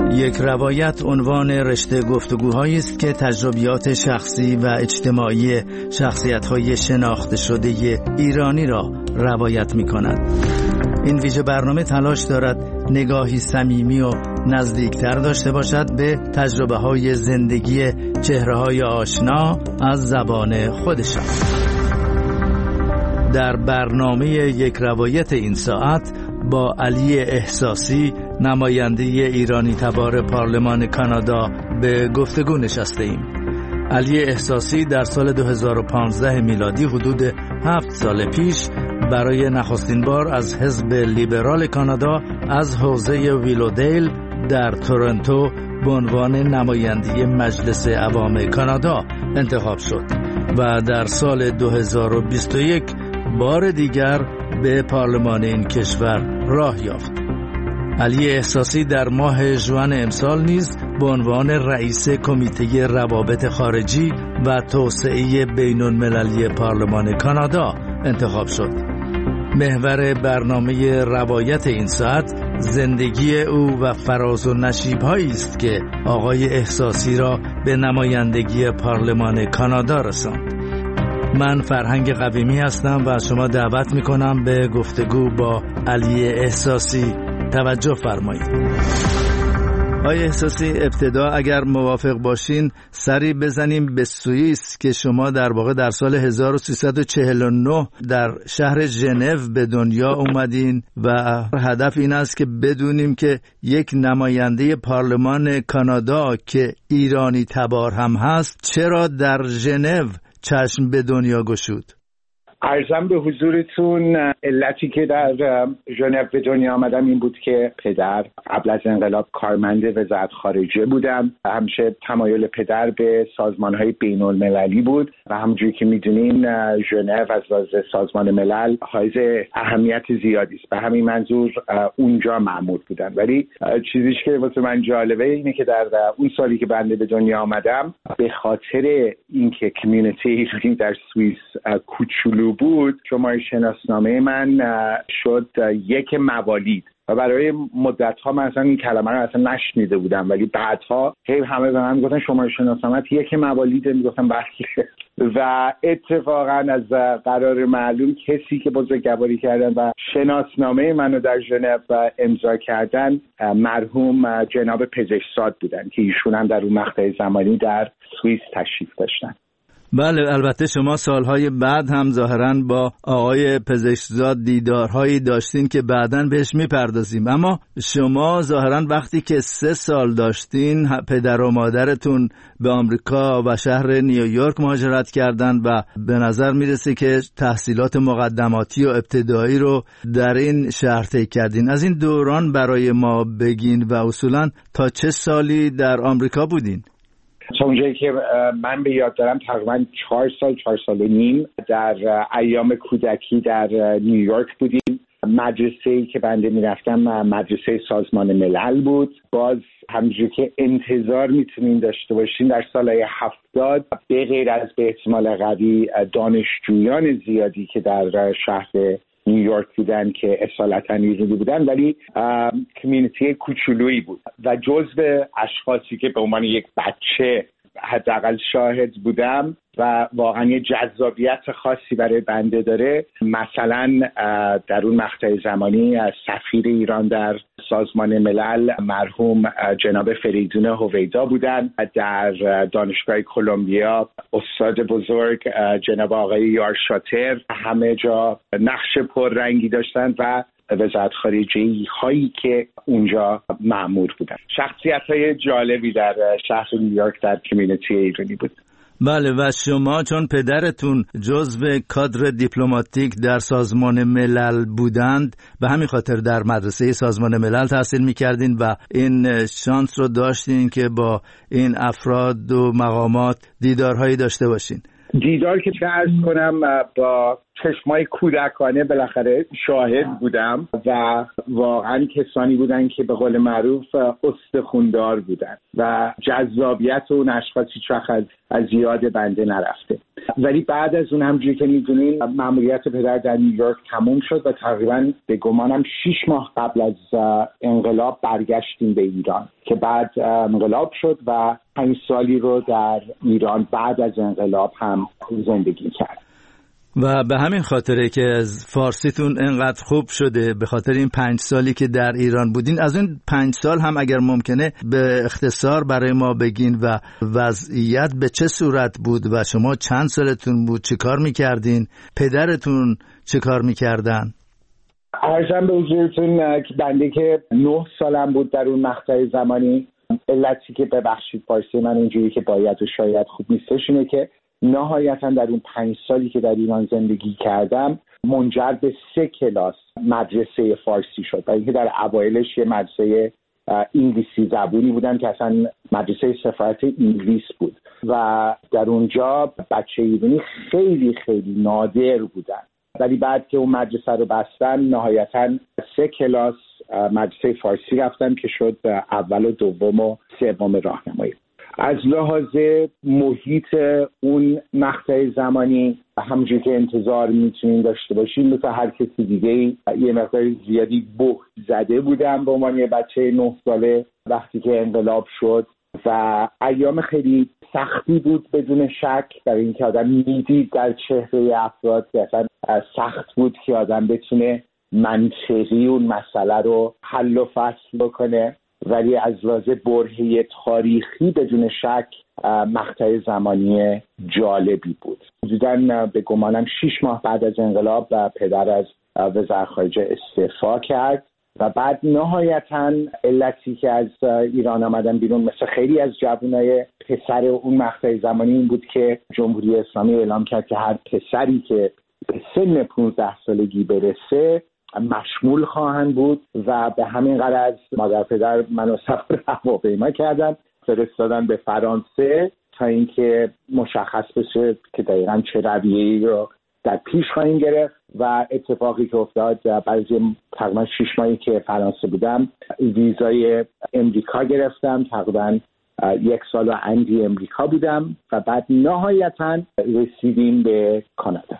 یک روایت عنوان رشته گفتگوهایی است که تجربیات شخصی و اجتماعی شخصیت‌های شناخته شده ایرانی را روایت می‌کند. این ویژه برنامه تلاش دارد نگاهی صمیمی و نزدیکتر داشته باشد به تجربه‌های زندگی چهره‌های آشنا از زبان خودشان. در برنامه یک روایت این ساعت با علی احساسی، نماینده ایرانی تبار پارلمان کانادا، به گفتگو نشسته ایم. علی احساسی در سال 2015 میلادی، حدود 7 سال پیش، برای نخستین بار از حزب لیبرال کانادا از حوزه ویلودیل در تورنتو به عنوان نماینده مجلس عوام کانادا انتخاب شد و در سال 2021 بار دیگر به پارلمان این کشور راه یافت. علی احساسی در ماه ژوئن امسال نیز به عنوان رئیس کمیته روابط خارجی و توسعه بین‌المللی پارلمان کانادا انتخاب شد. محور برنامه روایت این ساعت زندگی او و فراز و نشیب‌هایی است که آقای احساسی را به نمایندگی پارلمان کانادا رساند. من فرهنگ قویمی هستم و شما دعوت می‌کنم به گفتگو با علی احساسی توجه فرمایید. آقای احساسی، ابتدا اگر موافق باشین سری بزنیم به سوئیس که شما در واقع در سال 1349 در شهر ژنو به دنیا اومدین و هدف این است که بدونیم که یک نماینده پارلمان کانادا که ایرانی تبار هم هست چرا در ژنو چشم به دنیا گشود. عرضم به حضورتون علتی که در ژنو به دنیا آمدم این بود که پدر قبل از انقلاب کارمند وزارت خارجه بودم. همیشه تمایل پدر به سازمان‌های بین‌المللی بود و همونجوری که می‌دونین ژنو از لحاظ سازمان ملل حائز اهمیت زیادی است. به همین منظور اونجا مأمور بودم. ولی چیزیش که واسه من جالبه اینه که در اون سالی که بنده به دنیا آمدم به خاطر اینکه کمیونیتی ایرانی در سوئیس کوچولو بود، شماره شناسنامه من شد یک موالید و برای مدت‌ها من اصلا این کلمه رو اصلا نشنیده بودم، ولی بعدها همه به من گفتن شماره شناسنامه یک موالید، میگفتم بله. و اتفاقا از قرار معلوم کسی که بزرگواری کردن و شناسنامه منو در ژنو امضا کردن مرحوم جناب پزشکزاد بودن که ایشون هم در اون مقطع زمانی در سوئیس تشریف داشتن. بله، البته شما سالهای بعد هم ظاهراً با آقای پزشکزاد دیدارهایی داشتین که بعداً بهش میپردازیم، اما شما ظاهراً وقتی که 3 سال داشتین پدر و مادرتون به آمریکا و شهر نیویورک مهاجرت کردن و به نظر میرسه که تحصیلات مقدماتی و ابتدایی رو در این شهر طی کردین. از این دوران برای ما بگین و اصولاً تا چه سالی در آمریکا بودین؟ تا اونجایی که من به یاد دارم تقریبا 4 سال و نیم در ایام کودکی در نیویورک بودیم. مدرسه‌ای که بنده میرفتم مدرسه سازمان ملل بود. باز همونجوری که انتظار میتونین داشته باشین در سالهای 70 به غیر از به احتمال قوی دانشجویان زیادی که در شهر نیویورک بودن که اصالتا ایرانی بودن، ولی کمیونیتی کوچولویی بود و جزو اشخاصی که به عنوان یک بچه حداقل شاهد بودم و واقعا یه جذابیت خاصی برای بنده داره. مثلا در اون مقطع زمانی سفیر ایران در سازمان ملل مرحوم جناب فریدون هویدا بودن، در دانشگاه کلمبیا استاد بزرگ جناب آقای یار شاتر همه جا نقش پررنگی داشتن و وزارت خارجه هایی که اونجا مأمور بودن. شخصیت‌های جالبی در شهر نیویورک در کمیونیتی ایرانی بود. بله، و شما چون پدرتون جزو کادر دیپلماتیک در سازمان ملل بودند به همین خاطر در مدرسه سازمان ملل تحصیل می‌کردین و این شانس رو داشتین که با این افراد و مقامات دیدارهایی داشته باشین. دیدار که چه عرض کنم با چشمای کودکانه بالاخره شاهد بودم و واقعا کسانی بودن که به قول معروف استخوندار بودن و جذابیت اون اشخاص هیچ وقت از یاد بنده نرفته. ولی بعد از اون همونجوری که میدونین مأموریت پدر در نیویورک تموم شد و تقریبا به گمانم 6 ماه قبل از انقلاب برگشتیم به ایران که بعد انقلاب شد و 5 سالی رو در ایران بعد از انقلاب هم زندگی کرد. و به همین خاطره که از فارسیتون انقدر خوب شده، به خاطر این 5 سالی که در ایران بودین، از اون 5 سال هم اگر ممکنه به اختصار برای ما بگین و وضعیت به چه صورت بود و شما چند سالتون بود، چه کار میکردین، پدرتون چه کار میکردن؟ عرضم به حضورتون که بنده که 9 سالم بود در اون مقطع زمانی، علتی که ببخشید فارسی من اینجوری که باید و شاید خوب نیستش اینه که نهایتا در اون 5 سالی که در ایران زندگی کردم منجر به 3 کلاس مدرسه فارسی شد و اینکه در اوایلش یه مدرسه انگلیسی زبونی بودن که اصلا مدرسه سفارت انگلیس بود و در اونجا بچه ایرانی خیلی خیلی نادر بودن، ولی بعد که اون مدرسه رو بستن نهایتا 3 کلاس مدرسه فارسی رفتم که شد اول و دوم و سوم راهنمایی. از لحاظ محیط اون مقطع زمانی همونجوری که انتظار میتونین داشته باشین مثل هر کسی دیگه یه مقدار زیادی بهت زده بودم به عنوان یه بچه 9 ساله وقتی که انقلاب شد و ایام خیلی سختی بود بدون شک، برای اینکه آدم میدید در چهره افراد که اصلا سخت بود که آدم بتونه منطقی اون مسئله رو حل و فصل بکنه، ولی از لحاظ برهه تاریخی بدون شک مقطع زمانی جالبی بود. حدوداً به گمانم 6 ماه بعد از انقلاب پدر از وزارت خارجه استعفا کرد و بعد نهایتاً علتی که از ایران آمدن بیرون مثل خیلی از جوانای پسر اون مقطع زمانی این بود که جمهوری اسلامی اعلام کرد که هر پسری که به سن 15 سالگی برسه مشمول خواهند بود و به همین غرض مادر پدر منو سفر هواپیما کردن فرستادن به فرانسه تا اینکه مشخص بشه که دقیقاً چه رویه‌ای رو در پیش خواهیم گرفت و اتفاقی که افتاد بعد از تقریبا 6 ماهی که فرانسه بودم ویزای امریکا گرفتم، تقریبا 1 سال و اندی امریکا بودم و بعد نهایتاً رسیدیم به کانادا.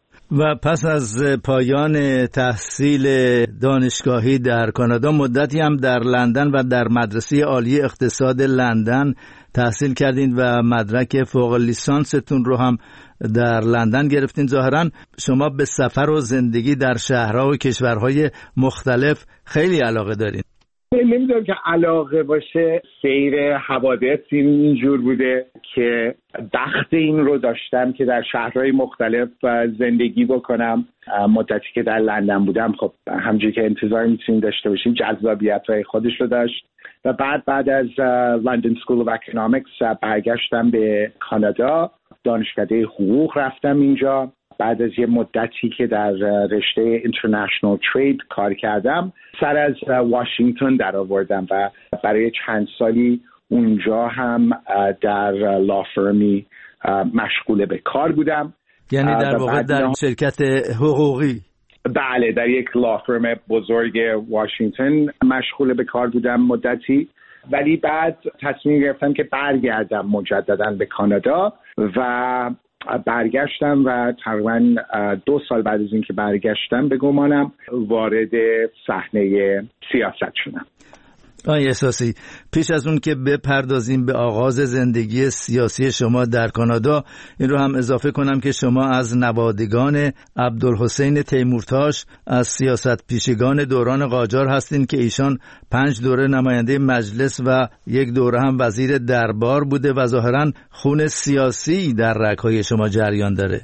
و پس از پایان تحصیل دانشگاهی در کانادا مدتی هم در لندن و در مدرسه عالی اقتصاد لندن تحصیل کردین و مدرک فوق لیسانستون رو هم در لندن گرفتین. ظاهراً شما به سفر و زندگی در شهرها و کشورهای مختلف خیلی علاقه دارین. نمیدونم که علاقه باشه، سیر حوادث اینجور بوده که بخت این رو داشتم که در شهرهای مختلف زندگی بکنم. مدتی که در لندن بودم خب همونجوری که انتظار میتونیم داشته باشیم جذابیت‌های خودش رو داشت و بعد از لندن سکول اف اکونومیکس برگشتم به کانادا، دانشکده حقوق رفتم اینجا. بعد از یه مدتی که در رشته اینترنشنال ترید کار کردم سر از واشنگتن در آوردم و برای چند سالی اونجا هم در لافرمی مشغول به کار بودم. یعنی در واقع در شرکت حقوقی؟ بله، در یک لافرم بزرگ واشنگتن مشغول به کار بودم مدتی، ولی بعد تصمیم گرفتم که برگردم مجددا به کانادا و برگشتم و تقریبا 2 سال بعد از اینکه برگشتم به گمانم وارد صحنه سیاست شدم. آقای احساسی، پیش از اون که بپردازیم به آغاز زندگی سیاسی شما در کانادا، این رو هم اضافه کنم که شما از نوادگان عبدالحسین تیمورتاش از سیاست پیشگان دوران قاجار هستین که ایشان 5 دوره نماینده مجلس و 1 دوره هم وزیر دربار بوده و ظاهراً خون سیاسی در رگ‌های شما جریان داره.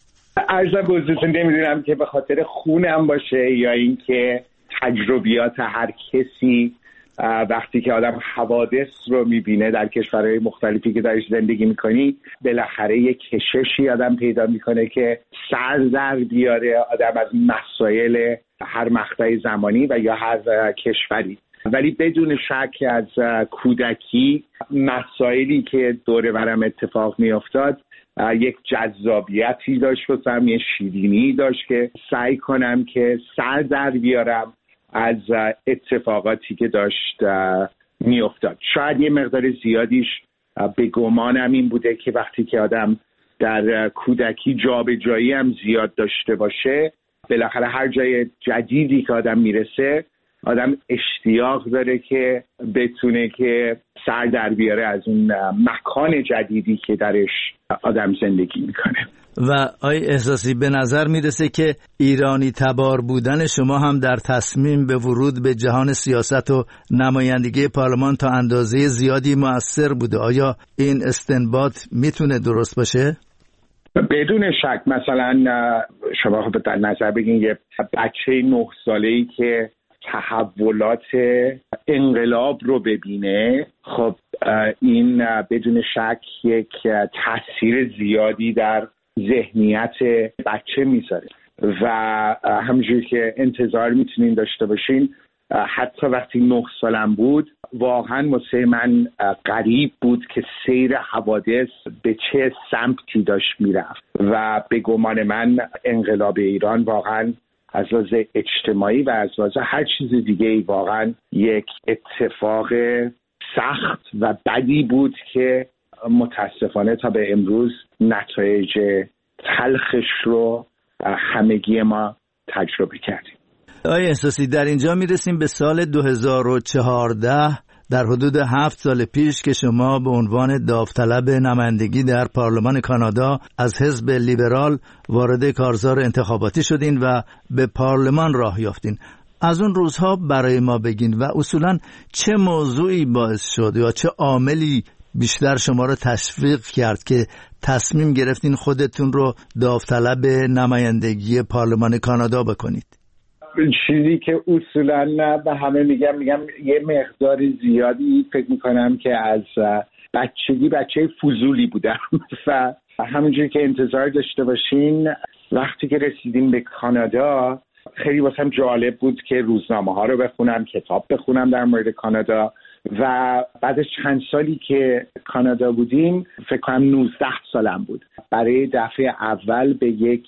عرض به حضورتون نمیدونم که به خاطر خونم باشه یا اینکه تجربیات هر کسی وقتی که آدم حوادث رو میبینه در کشورهای مختلفی که درش زندگی میکنی بالاخره یک کششی آدم پیدا میکنه که سر در بیاره آدم از مسائل هر مقطع زمانی و یا هر کشوری. ولی بدون شک از کودکی مسائلی که دور برم اتفاق میافتاد یک جذابیتی داشت و یه شیرینی داشت که سعی کنم که سر در بیارم از اتفاقاتی که داشت میافتاد. شاید یه مقدار زیادیش به گمانم این بوده که وقتی که آدم در کودکی جابجایی هم زیاد داشته باشه، بالاخره هر جای جدیدی که آدم میرسه آدم اشتیاق داره که بتونه که سر در بیاره از اون مکان جدیدی که درش آدم زندگی میکنه. و آقای احساسی به نظر میرسه که ایرانی تبار بودن شما هم در تصمیم به ورود به جهان سیاست و نمایندگی پارلمان تا اندازه زیادی مؤثر بوده. آیا این استنباط میتونه درست باشه؟ بدون شک. مثلا شما خب در نظر بگین یه بچه 9 ساله‌ای که تحولات انقلاب رو ببینه، خب این بدون شک یک تاثیر زیادی در ذهنیت بچه میذاره و همونجوری که انتظار میتونین داشته باشین، حتی وقتی 9 سالم بود واقعا واسه من غریب بود که سیر حوادث به چه سمتی داشت میرفت و به گمان من انقلاب ایران واقعا از لحاظ اجتماعی و از لحاظ هر چیز دیگه واقعا یک اتفاق سخت و بدی بود که متاسفانه تا به امروز نتایج تلخش رو همگی ما تجربه کردیم. آقای احساسی، در اینجا میرسیم به سال 2014، در حدود 7 سال پیش که شما به عنوان داوطلب نمایندگی در پارلمان کانادا از حزب لیبرال وارد کارزار انتخاباتی شدین و به پارلمان راه یافتین. از اون روزها برای ما بگین و اصولاً چه موضوعی باعث شد یا چه عاملی بیشتر شما رو تشویق کرد که تصمیم گرفتین خودتون رو داوطلب نمایندگی پارلمان کانادا بکنید؟ چیزی که اصولاً به همه میگم یه مقدار زیادی فکر میکنم که از بچگی بچه فضولی بودم و همونجوری که انتظار داشته باشین وقتی که رسیدیم به کانادا خیلی واسم جالب بود که روزنامه ها رو بخونم، کتاب بخونم در مورد کانادا و بعد از چند سالی که کانادا بودیم، فکر کنم 19 سالم بود، برای دفعه اول به یک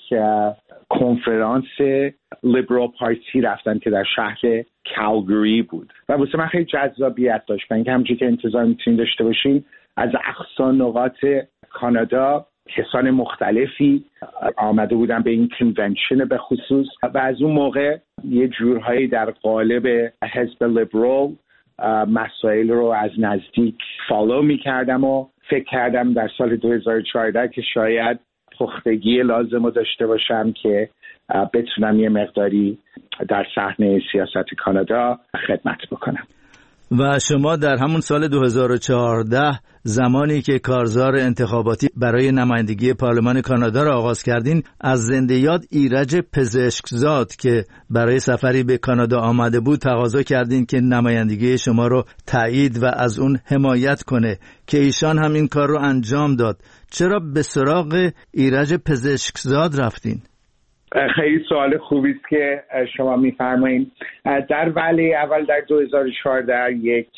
کنفرانس لیبرال پارتی رفتن که در شهر کالگری بود و واسه من خیلی جذابیت داشت. من که همونجوری که انتظار میتونید داشته باشین از اقصا نقاط کانادا کسان مختلفی آمده بودن به این کنونشن به خصوص و از اون موقع یه جورهایی در قالب حزب لیبرال مسائل رو از نزدیک فالو میکردم و فکر کردم در سال 2014 که شاید پختگی لازم رو داشته باشم که بتونم یه مقداری در صحنه سیاست کانادا خدمت بکنم. و شما در همون سال 2014 زمانی که کارزار انتخاباتی برای نمایندگی پارلمان کانادا را آغاز کردین، از زنده یاد ایرج پزشکزاد که برای سفری به کانادا آمده بود تقاضا کردین که نمایندگی شما رو تایید و از اون حمایت کنه که ایشان هم این کار رو انجام داد. چرا به سراغ ایرج پزشکزاد رفتین؟ خیلی سوال خوبی است که شما می‌فرمایید. در ولی اول در 2014 یک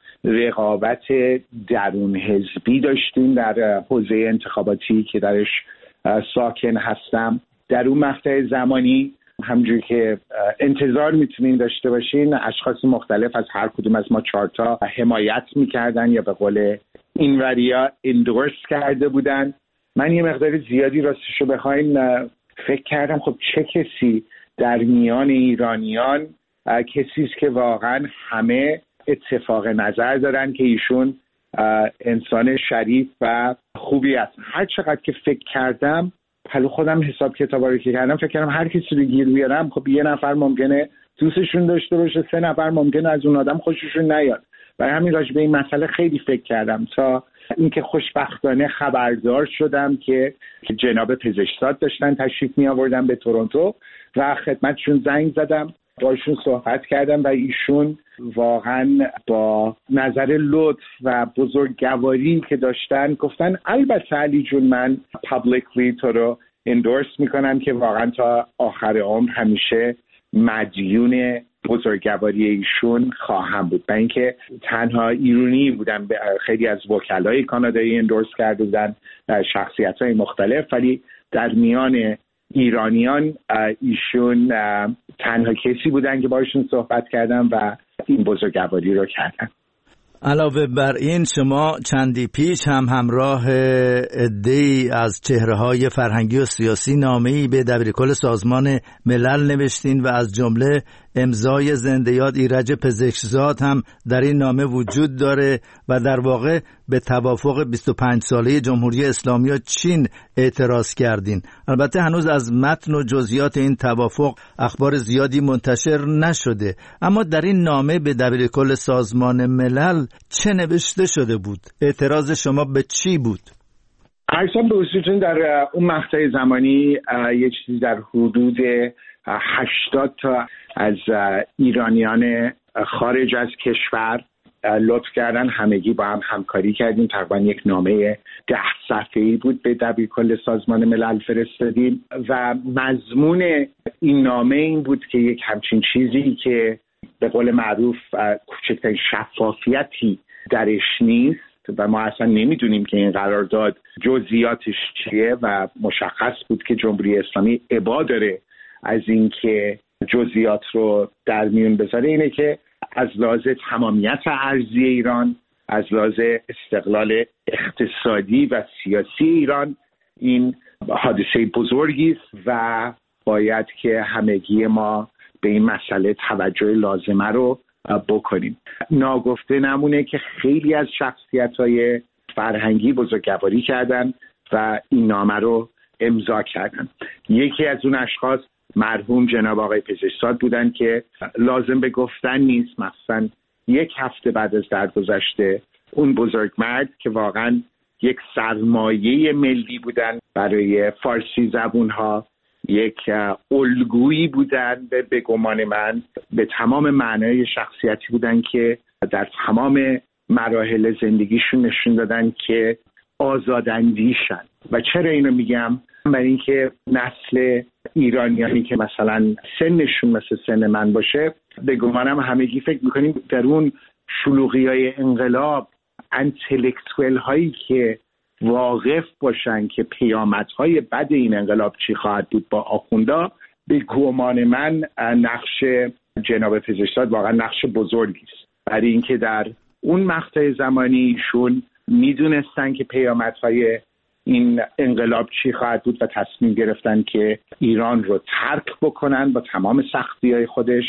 رقابت درون حزبی داشتیم در حوزه انتخاباتی که درش ساکن هستم. در اون مقطع زمانی همونجوری که انتظار میتونین داشته باشین اشخاص مختلف از هر کدوم از ما 4 تا حمایت میکردن یا به قول اینوریا اندورس کرده بودن. من یه مقدار زیادی راستشو بخواین فکر کردم خب چه کسی در میان ایرانیان کسی است که واقعا همه اتفاق نظر دارن که ایشون انسان شریف و خوبی است. هر چقدر که فکر کردم پلو خودم حساب کتابا رو که کردم فکر کردم هر کسی رو گیر بیارم خب یه نفر ممکنه دوستشون داشته باشه، 3 نفر ممکنه از اون آدم خوششون نیاد. برای همین راجع به این مسئله خیلی فکر کردم تا اینکه خوشبختانه خبردار شدم که جناب پزشکزاد داشتن تشریف می آوردن به تورنتو و خدمتشون زنگ زدم، باشون صحبت کردم و ایشون واقعا با نظر لطف و بزرگواری که داشتن گفتن البته علی جون من پابلیکلی تو رو اندورس میکنم که واقعا تا آخر عمر همیشه مدیون بزرگواری ایشون خواهم بود. برای اینکه تنها ایرانی بودن، خیلی از وکلای کانادایی اندورس کرده بودن، شخصیت‌های مختلف، ولی در میان ایرانیان ایشون تنها کسی بودن که باشون صحبت کردم و این بزرگواری رو کردن. علاوه بر این شما چندی پیش هم همراه عده‌ای از چهره‌های فرهنگی و سیاسی نامه‌ای به دبیرکل سازمان ملل نوشتین و از جمله امضای زنده یاد ایرج پزشکزاد هم در این نامه وجود داره و در واقع به توافق 25 ساله جمهوری اسلامی و چین اعتراض کردین. البته هنوز از متن و جزئیات این توافق اخبار زیادی منتشر نشده، اما در این نامه به دبیرکل سازمان ملل چه نوشته شده بود؟ اعتراض شما به چی بود؟ عرضم به حضورتون در اون مقطع زمانی یه چیزی در حدود 80 تا از ایرانیان خارج از کشور لطف کردن، همگی با هم همکاری کردیم. تقریبا یک نامه 10 صفحه‌ای بود به دبیرکل سازمان ملل فرستادیم و مضمون این نامه این بود که یک همچین چیزی که به قول معروف کوچکترین شفافیتی درش نیست و ما اصلا نمیدونیم که این قرارداد جزئیاتش چیه و مشخص بود که جمهوری اسلامی ابا داره از این که جزئیات رو در میون بذاره، اینه که از لحاظ تمامیت ارضی ایران، از لحاظ استقلال اقتصادی و سیاسی ایران این حادثه بزرگی است و باید که همگی ما به این مسئله توجه لازمه رو بکنیم. ناگفته نمونه که خیلی از شخصیت‌های فرهنگی بزرگواری کردن و این نامه رو امضا کردن. یکی از اون اشخاص مرحوم جناب آقای پزشکزاد بودن که لازم به گفتن نیست، مثلا یک هفته بعد از درگذشت اون بزرگمرد که واقعا یک سرمایه ملی بودن برای فارسی زبونها، یک الگویی بودن به گمان من، به تمام معنای شخصیتی بودن که در تمام مراحل زندگیشون نشون دادن که آزاداندیشن. و چرا اینو میگم؟ برای اینکه نسل ایرانیانی که مثلا سنشون مثل سن من باشه، به گمانم همگی فکر میکنیم در اون شلوغی‌های انقلاب انتلکتوئل هایی که واقف باشن که پیامدهای بد این انقلاب چی خواهد بود با آخوندا، به گمان من نقش جناب پزشکزاد واقعا نقش بزرگی است، برای اینکه در اون مقطع زمانی ایشون میدونستن که پیامدهای این انقلاب چی خواهد بود و تصمیم گرفتن که ایران رو ترک بکنن با تمام سختی‌های خودش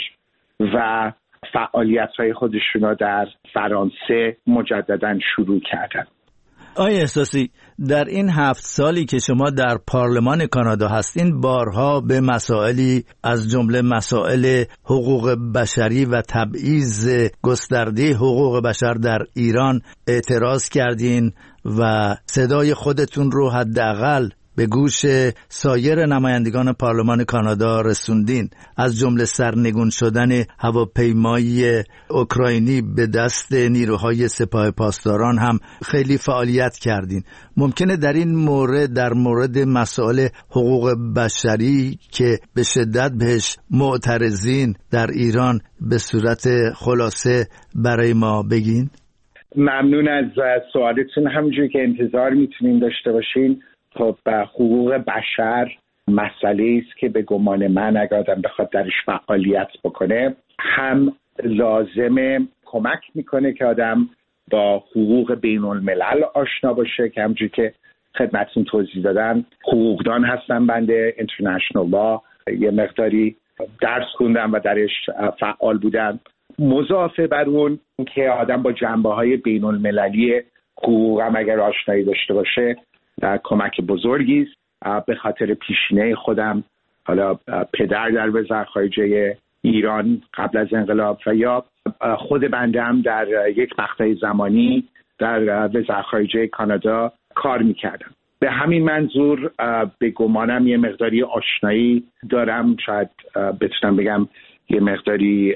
و فعالیت‌های خودشون رو در فرانسه مجدداً شروع کردن. آقای احساسی، در این 7 سالی که شما در پارلمان کانادا هستین بارها به مسائلی از جمله مسائل حقوق بشری و تبعیض گسترده حقوق بشر در ایران اعتراض کردین و صدای خودتون رو حداقل به گوش سایر نمایندگان پارلمان کانادا رسوندین. از جمله سرنگون شدن هواپیمای اوکراینی به دست نیروهای سپاه پاسداران هم خیلی فعالیت کردین. ممکنه در این مورد، در مورد مسائل حقوق بشری که به شدت بهش معترضین در ایران به صورت خلاصه برای ما بگین؟ ممنون از سوالتون. همونجوری که انتظار میتونین داشته باشین، خب حقوق بشر مسئله است که به گمان من اگر آدم بخواد درش فعالیت بکنه، هم لازمه کمک میکنه که آدم با حقوق بین الملل آشنا باشه، که همونجوری که خدمتتون توضیح دادم حقوقدان هستم، بنده اینترنشنال لا یه مقداری درس خوندم و درش فعال بودم. مضافه بر اون که آدم با جنبه‌های بین المللی حقوق هم اگر آشنایی داشته باشه کمک بزرگی است. به خاطر پیشینه خودم، حالا پدر در وزارت خارجه ایران قبل از انقلاب و یا خود بنده هم در یک مقطع زمانی در وزارت خارجه کانادا کار میکردم. به همین منظور به گمانم یه مقداری آشنایی دارم، شاید بتونم بگم یه مقداری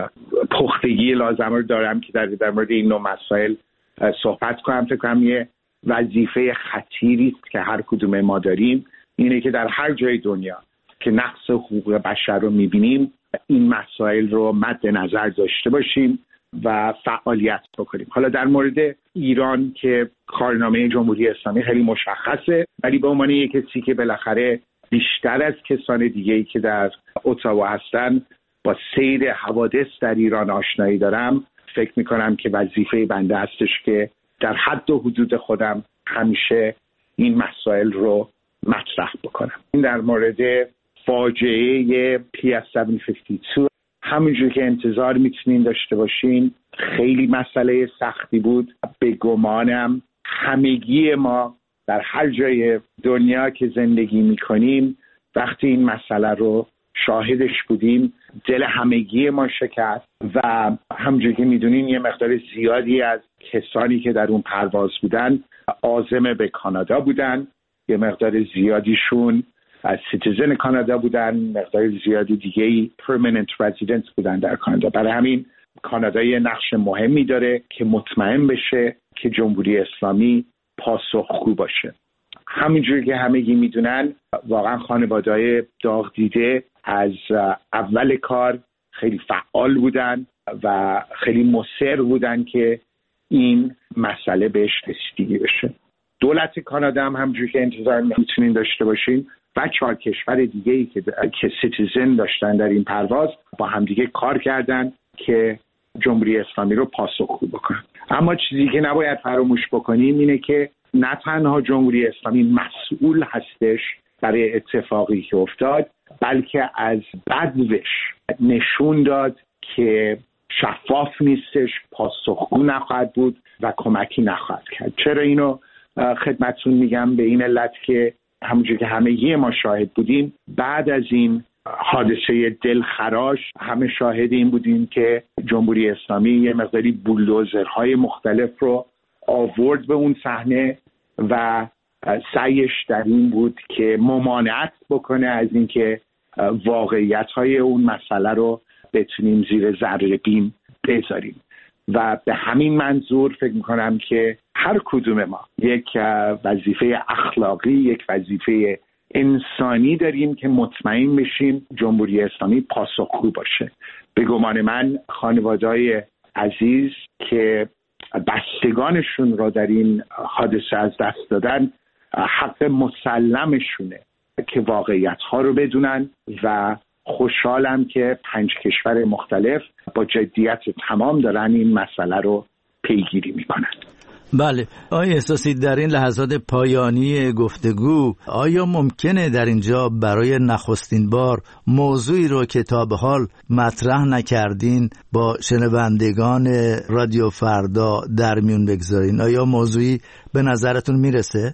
پختگی لازم رو دارم که در مورد این نوع مسائل صحبت کنم. فکر کنم یه وظیفه خطیری است که هر کدوم ما داریم، اینه که در هر جای دنیا که نقض حقوق بشر رو میبینیم این مسائل رو مد نظر داشته باشیم و فعالیت بکنیم. حالا در مورد ایران که کارنامه جمهوری اسلامی خیلی مشخصه، ولی به عنوان یک کسی که بالاخره بیشتر از کسان دیگه‌ای که در اتاوا هستن با سیر حوادث در ایران آشنایی دارم، فکر میکنم که وظیفه بنده هستش که در حد و حدود خودم همیشه این مسائل رو مطرح بکنم. این در مورد فاجعه PS752 همونجور که انتظار میتونین داشته باشین خیلی مسئله سختی بود. به گمانم همگی ما در هر جای دنیا که زندگی میکنیم وقتی این مسئله رو شاهدش بودیم دل همگی ما شکست و همونجور که میدونین یه مقدار زیادی از کسانی که در اون پرواز بودن عازم به کانادا بودن، یه مقدار زیادیشون از سیتیزن کانادا بودن، مقدار زیادی دیگه‌ای پرمننت رزیدنت بودن در کانادا. برای همین کانادا یه نقش مهمی داره که مطمئن بشه که جمهوری اسلامی پاسخگو باشه. همینجور که همگی میدونن واقعا خانواده‌های داغ دیده از اول کار خیلی فعال بودن و خیلی مصر بودن که این مسئله بهش رسیدگی بشه. دولت کانادا هم همونجور که انتظار میتونین داشته باشین و 4 کشور دیگه‌ای که سیتیزن داشتن در این پرواز با همدیگه کار کردن که جمهوری اسلامی رو پاسخگو بکنن. اما چیزی که نباید فراموش بکنیم اینه که نه تنها جمهوری اسلامی مسئول هستش برای اتفاقی که افتاد، بلکه از بدوش نشون داد که شفاف نیستش، پاسخگو نخواهد بود و کمکی نخواهد کرد. چرا اینو خدمتتون میگم؟ به این علت که همونجور که همگی ما شاهد بودیم بعد از این حادثه دلخراش همه شاهد این بودیم که جمهوری اسلامی یه مقداری بولدوزرهای مختلف رو آورد به اون صحنه و سعیش در این بود که ممانعت بکنه از اینکه واقعیت‌های اون مسئله رو بتونیم زیر ذره بین بذاریم و به همین منظور فکر میکنم که هر کدوم ما یک وظیفه اخلاقی، یک وظیفه انسانی داریم که مطمئن بشیم جمهوری اسلامی پاسخگو باشه. به گمان من خانواده‌های عزیز که بستگانشون را در این حادثه از دست دادن حق مسلمشونه که واقعیت‌ها رو بدونن و خوشحالم که 5 کشور مختلف با جدیت تمام دارن این مسئله رو پیگیری میکنن. بله، آقای احساسی در این لحظات پایانی گفتگو آیا ممکنه در اینجا برای نخستین بار موضوعی رو که تا به حال مطرح نکردین با شنوندگان رادیو فردا در میون بگذارین؟ آیا موضوعی به نظرتون میرسه؟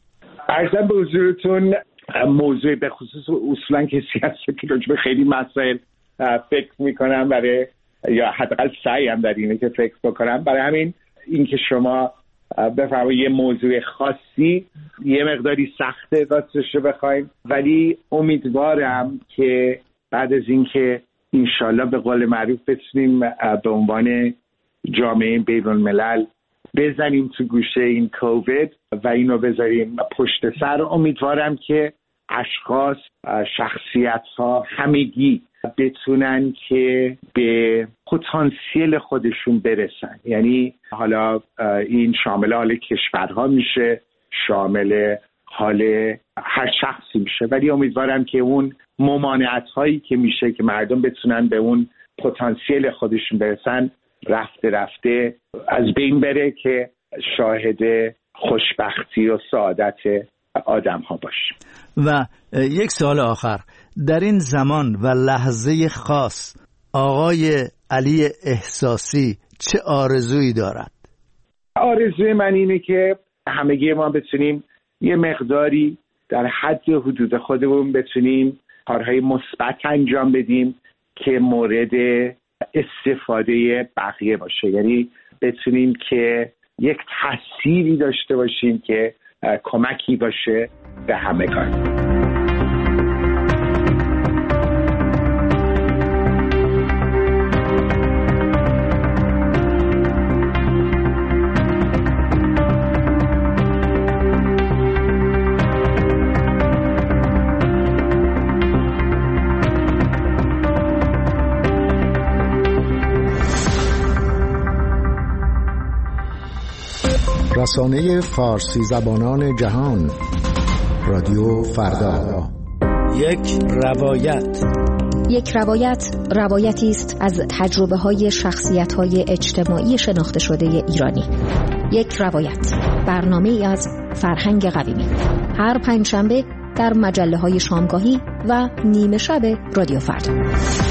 عرضم به حضورتون موضوع به خصوص اصولا که سیاست راجع به خیلی مسائل فکر میکنم برای یا حداقل سعیم در اینه که فکر بکنم. برای همین اینکه شما بفرمایید یه موضوع خاصی یه مقداری سخته راستش رو بخوایم، ولی امیدوارم که بعد از اینکه انشالله به قول معروف بتونیم به عنوان جامعه بین‌الملل بزنیم تو گوشه این کووید و اینو بذاریم پشت سر، امیدوارم که اشخاص، شخصیت‌ها همگی بتونن که به پتانسیل خودشون برسن. یعنی حالا این شامل حال کشورها میشه، شامل حال هر شخصی میشه، ولی امیدوارم که اون ممانعت‌هایی که میشه که مردم بتونن به اون پتانسیل خودشون برسن رفته رفته از بین بره که شاهد خوشبختی و سعادت آدم ها باشیم. و یک سوال آخر، در این زمان و لحظه خاص آقای علی احساسی چه آرزویی دارد؟ آرزوی من اینه که همگی ما بتونیم یه مقداری در حد حدود خودمون بتونیم کارهای مثبت انجام بدیم که مورد استفاده بقیه باشه. یعنی بتونیم که یک تأثیری داشته باشیم که کمکی باشه به همگان. رسانه فارسی زبانان جهان، رادیو فردا. یک روایت. یک روایت روایتی است از تجربه‌های شخصیت‌های اجتماعی شناخته شده ایرانی. یک روایت، برنامه‌ای از فرهنگ قویمی. هر پنجشنبه در مجله‌های شامگاهی و نیمه شب رادیو فردا.